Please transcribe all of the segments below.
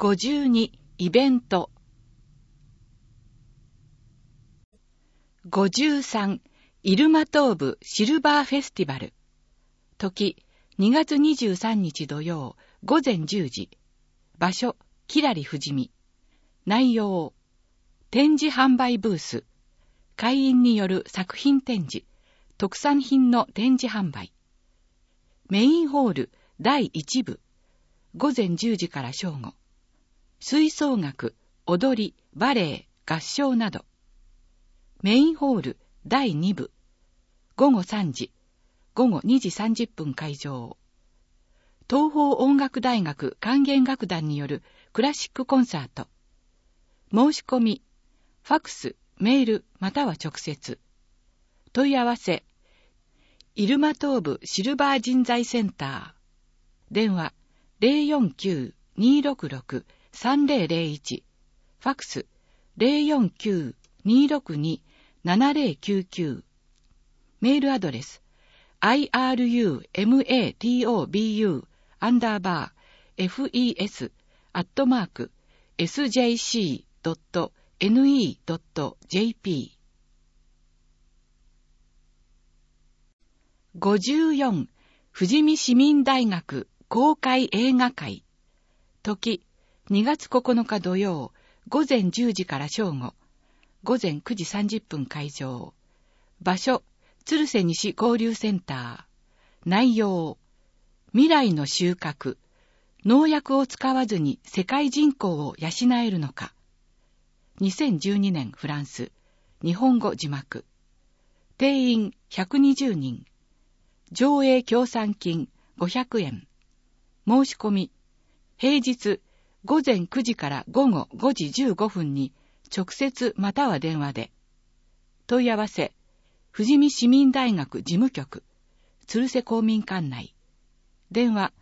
52イベント。53イルマ東部シルバーフェスティバル。時2月23日土曜午前10時。場所キラリ富士見。内容展示販売ブース。会員による作品展示。特産品の展示販売。メインホール第1部。午前10時から正午。吹奏楽、踊り、バレエ、合唱など。メインホール第2部。午後3時。午後2時30分開場。東邦音楽大学管弦楽団によるクラシックコンサート。申し込み、ファクス、メールまたは直接。問い合わせ、イルマ東部シルバー人材センター。電話 049-266-3001。ファクス 049-262-7099。メールアドレス irumatobu@sjc.ne.jp。 54富士見市民大学公開映画会。時2月9日土曜午前10時から正午。午前9時30分開場。場所鶴瀬西交流センター。内容未来の収穫。農薬を使わずに世界人口を養えるのか。2012年フランス。日本語字幕。定員120人。上映協賛金500円。申し込み。平日午前9時から午後5時15分に直接または電話で。問い合わせ。富士見市民大学事務局。鶴瀬公民館内。電話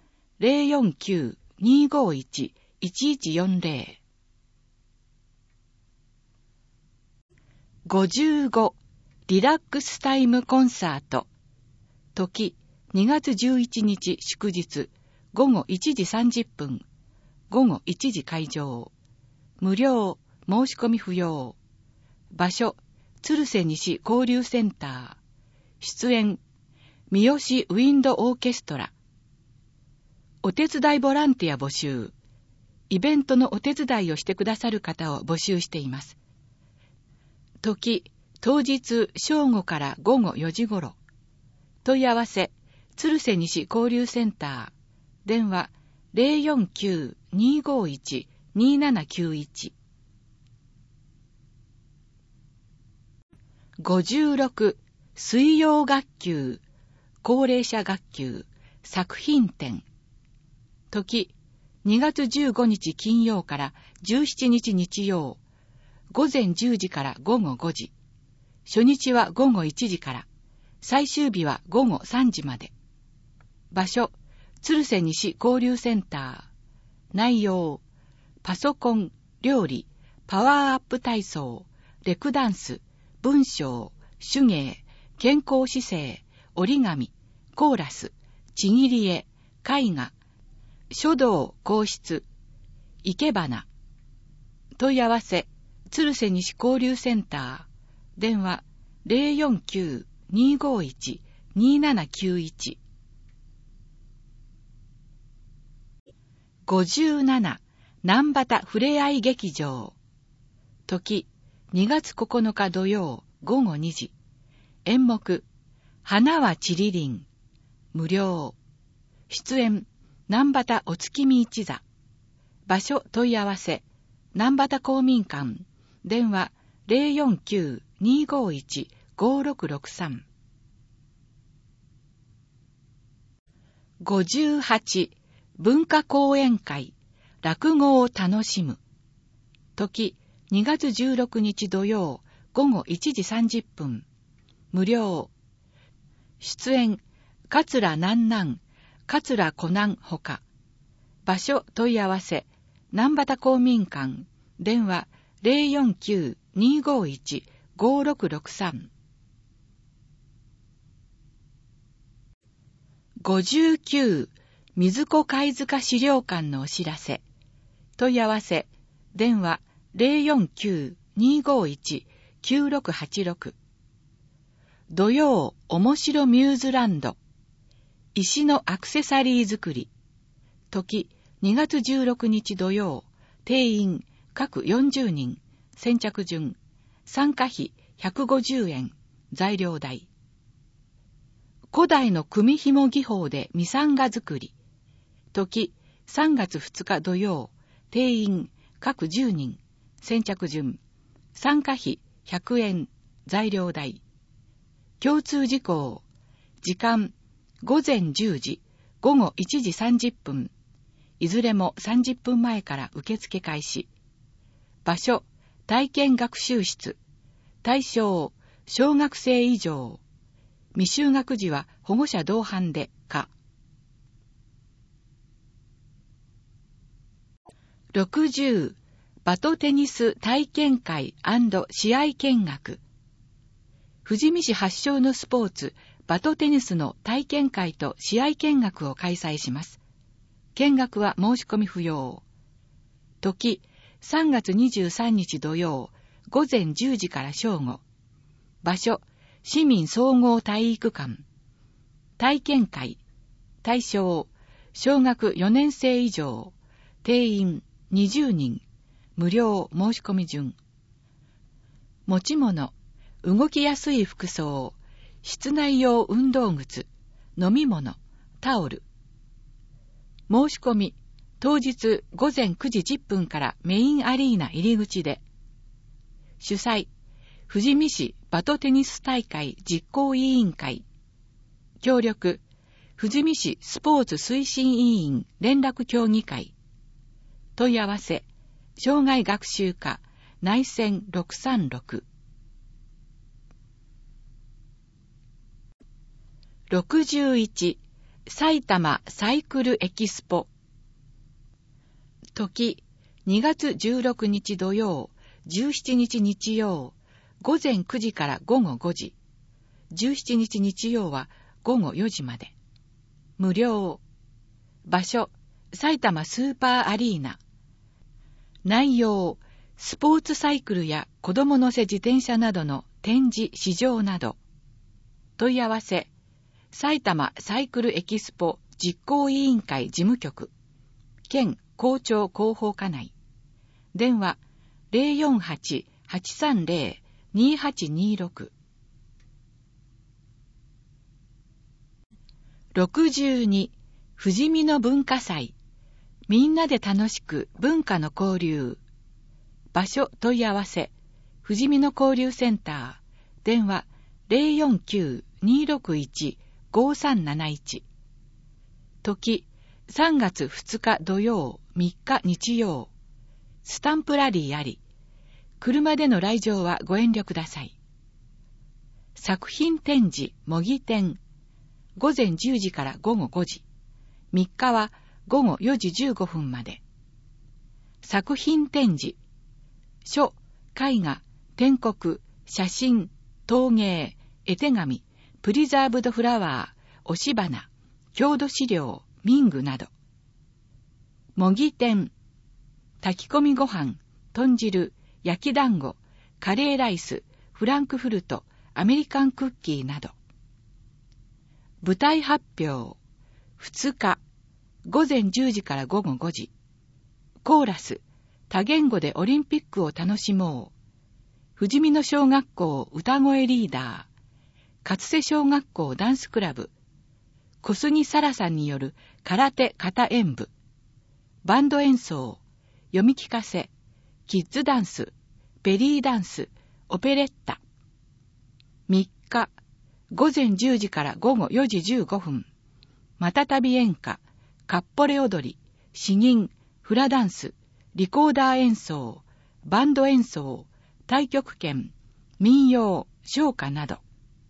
049-251-1140。55リラックスタイムコンサート。時2月11日祝日。午後1時30分。午後1時開場。無料、申し込み不要。場所、鶴瀬西交流センター。出演、三好ウィンドオーケストラ。お手伝いボランティア募集。イベントのお手伝いをしてくださる方を募集しています。時、当日正午から午後4時頃。問い合わせ、鶴瀬西交流センター。電話、049-251-2791。56水曜学級高齢者学級作品展。時2月15日金曜から17日日曜。午前10時から午後5時。初日は午後1時から。最終日は午後3時まで。場所鶴瀬西交流センター。内容パソコン、料理、パワーアップ体操、レクダンス、文章、手芸、健康姿勢、折り紙、コーラス、ちぎり絵、絵画、書道、皇室、生け花。問い合わせ、鶴瀬西交流センター。電話、049-251-2791。57南畑ふれあい劇場。時2月9日土曜午後2時。演目花はちりりん。無料。出演南畑お月見一座。場所問い合わせ南畑公民館。電話 049-251-5663。58文化講演会落語を楽しむ。時2月16日土曜午後1時30分。無料。出演桂南南、桂湖南ほか。場所問い合わせ南畑公民館。電話 049-251-5663。59水子貝塚資料館のお知らせ。 問い合わせ、電話 049-251-9686。土曜おもしろミューズランド。石のアクセサリー作り。時2月16日土曜。定員各40人。先着順。参加費150円。材料代。古代の組紐技法でミサンガ作り。時3月2日土曜。定員各10人。先着順。参加費100円。材料代。共通事項。時間午前10時、午後1時30分。いずれも30分前から受付開始。場所、体験学習室。対象、小学生以上。未就学児は保護者同伴で可。60、バトテニス体験会&試合見学。富士見市発祥のスポーツ、バトテニスの体験会と試合見学を開催します。見学は申し込み不要。時、3月23日土曜、午前10時から正午。場所、市民総合体育館。体験会。対象、小学4年生以上。定員20人。無料申し込み順。持ち物、動きやすい服装、室内用運動靴、飲み物、タオル。申し込み、当日午前9時10分からメインアリーナ入り口で。主催、富士見市バトテニス大会実行委員会。協力、富士見市スポーツ推進委員連絡協議会。問い合わせ、障害学習課内線636。61、埼玉サイクルエキスポ。時、2月16日土曜、17日日曜、午前9時から午後5時。17日日曜は午後4時まで。無料。場所、埼玉スーパーアリーナ。内容、スポーツサイクルや子供乗せ自転車などの展示、試乗など。問い合わせ、埼玉サイクルエキスポ実行委員会事務局、県校長広報課内。電話 048-830-2826。62、富士見の文化祭。みんなで楽しく文化の交流。場所問い合わせ、富士見の交流センター。電話 049-261-5371。時、3月2日土曜、3日日曜。スタンプラリーあり。車での来場はご遠慮ください。作品展示模擬展。午前10時から午後5時。3日は午後4時15分まで。作品展示。書、絵画、篆刻、写真、陶芸、絵手紙、プリザーブドフラワー、押し花、郷土資料、民具など。模擬店、炊き込みご飯、豚汁、焼き団子、カレーライス、フランクフルト、アメリカンクッキーなど。舞台発表、2日、午前10時から午後5時。コーラス、多言語でオリンピックを楽しもう。富士見野小学校歌声リーダー、勝瀬小学校ダンスクラブ、小杉沙羅さんによる空手形演舞、バンド演奏、読み聞かせ、キッズダンス、ベリーダンス、オペレッタ。3日、午前10時から午後4時15分。またたび演歌、かっぽれ踊り、詩吟、フラダンス、リコーダー演奏、バンド演奏、太極拳、民謡、唱歌など。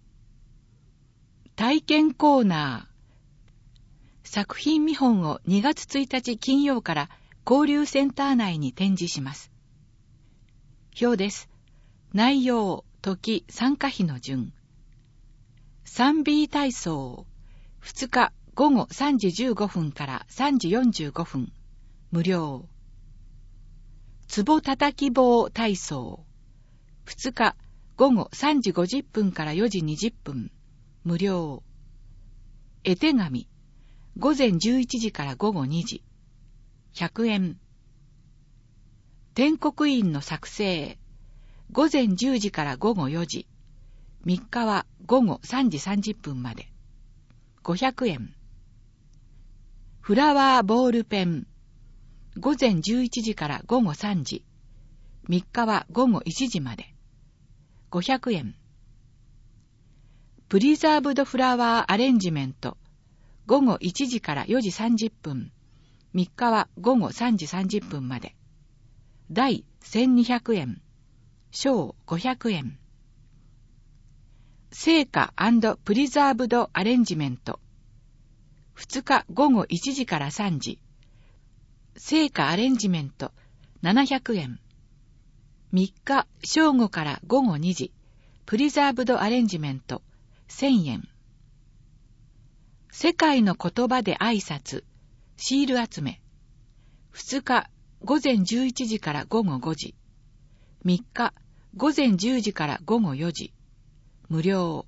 体験コーナー。作品見本を2月1日金曜から交流センター内に展示します。表です。内容、時、参加費の順。3B 体操。2日午後3時15分から3時45分。無料。 壺叩き棒体操。2日午後3時50分から4時20分。無料。絵手紙。午前11時から午後2時。100円。天国印の作成。午前10時から午後4時。3日は午後3時30分まで。500円。フラワーボールペン。午前11時から午後3時。3日は午後1時まで。500円。プリザーブドフラワーアレンジメント。午後1時から4時30分。3日は午後3時30分まで。大1200円。小500円。聖火&プリザーブドアレンジメント。2日午後1時から3時。聖火アレンジメント700円。3日正午から午後2時。プリザーブドアレンジメント1000円。世界の言葉で挨拶、シール集め。2日午前11時から午後5時。3日午前10時から午後4時。無料。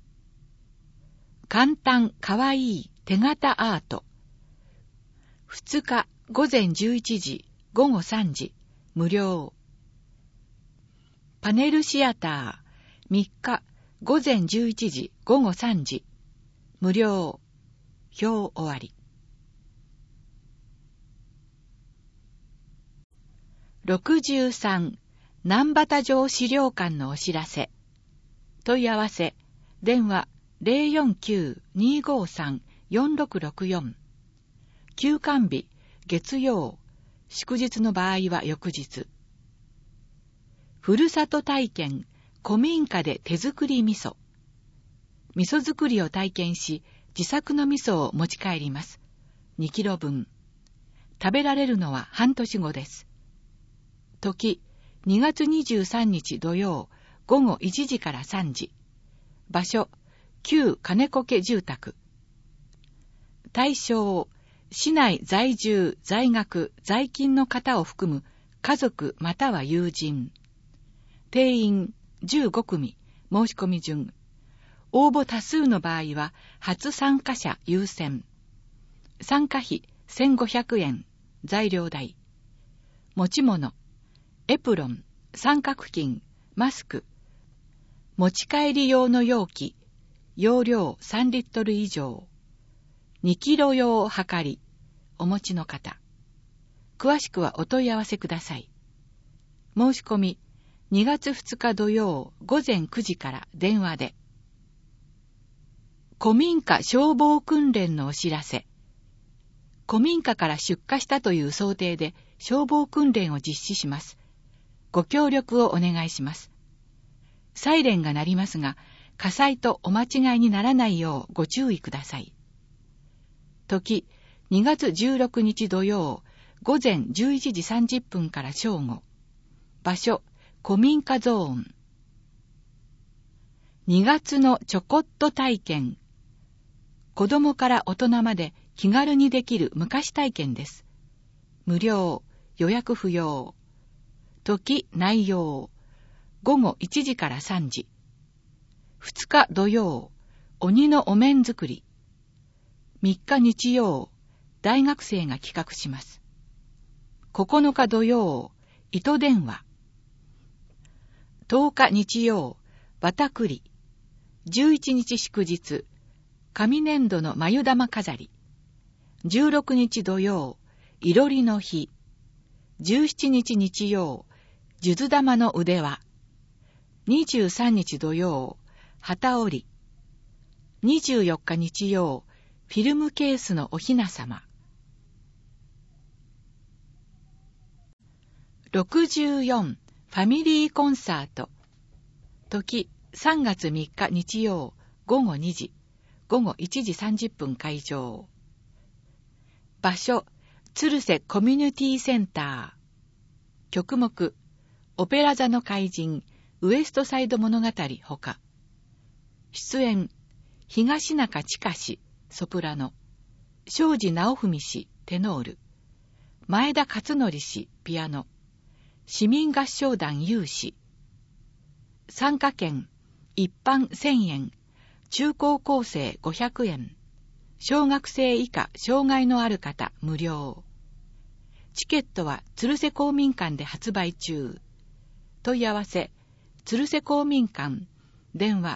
簡単かわいい手形アート。2日午前11時、午後3時。無料。パネルシアター。3日午前11時、午後3時。無料。表終わり。63南畑城資料館のお知らせ。問い合わせ電話 049-253-4664。 休館日月曜、祝日の場合は翌日。ふるさと体験古民家で手作り味噌。味噌作りを体験し、自作の味噌を持ち帰ります。2キロ分。食べられるのは半年後です。時、2月23日土曜、午後1時から3時。場所、旧金子家住宅。対象、市内在住、在学、在勤の方を含む家族または友人。定員15組、申し込み順。応募多数の場合は、初参加者優先。参加費1500円、材料代。持ち物、エプロン、三角巾、マスク。持ち帰り用の容器、容量3リットル以上。2キロ用はかり、お持ちの方。詳しくはお問い合わせください。申し込み、2月2日土曜午前9時から電話で。古民家消防訓練のお知らせ。古民家から出火したという想定で消防訓練を実施します。ご協力をお願いします。サイレンが鳴りますが、火災とお間違いにならないようご注意ください。時、2月16日土曜、午前11時30分から正午。場所、古民家ゾーン。2月のちょこっと体験。子供から大人まで気軽にできる昔体験です。無料、予約不要。時、内容。午後1時から3時。2日土曜、鬼のお面作り。3日日曜、大学生が企画します。9日土曜、糸電話。10日日曜、バタクリ。11日祝日、紙粘土の眉玉飾り。16日土曜、いろりの日。17日日曜、数珠玉の腕輪。23日土曜、旗織り。24日日曜、フィルムケースのおひなさま。64ファミリーコンサート。時、3月3日日曜、午後2時。午後1時30分会場。場所、鶴瀬コミュニティセンター。曲目、オペラ座の怪人、ウエストサイド物語ほか。出演、東中千佳氏、ソプラノ。庄司直文氏、テノール。前田勝則氏、ピアノ。 市民合唱団有志。参加券、一般1000円、中高校生500円、小学生以下障害のある方無料。チケットは鶴瀬公民館で発売中。問い合わせ、鶴瀬公民館、電話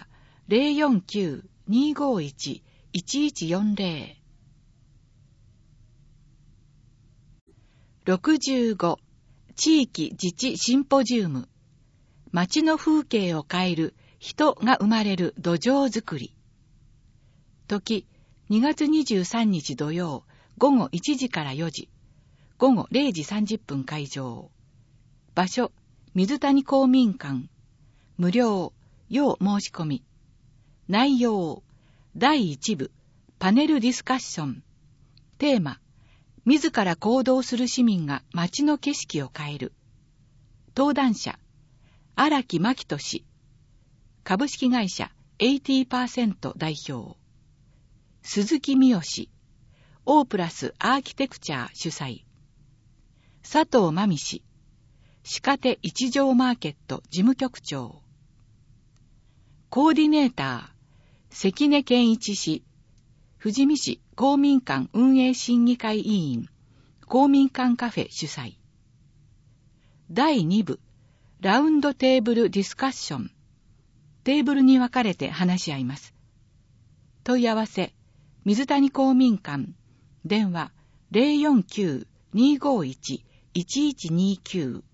049-251-1140。65、地域自治シンポジウム。街の風景を変える人が生まれる土壌づくり。時、2月23日土曜、午後1時から4時、午後0時30分会場。場所、水谷公民館。無料、要申し込み。内容、第1部、パネルディスカッション。テーマ、自ら行動する市民が街の景色を変える。登壇者、荒木真紀氏。株式会社 80% 代表。鈴木美代。オープラスアーキテクチャー主催。佐藤真美氏。鹿手一条マーケット事務局長。コーディネーター、関根健一氏。富士見市公民館運営審議会委員、公民館カフェ主催。第2部、ラウンドテーブルディスカッション。テーブルに分かれて話し合います。問い合わせ、水谷公民館、電話 049-251-1129。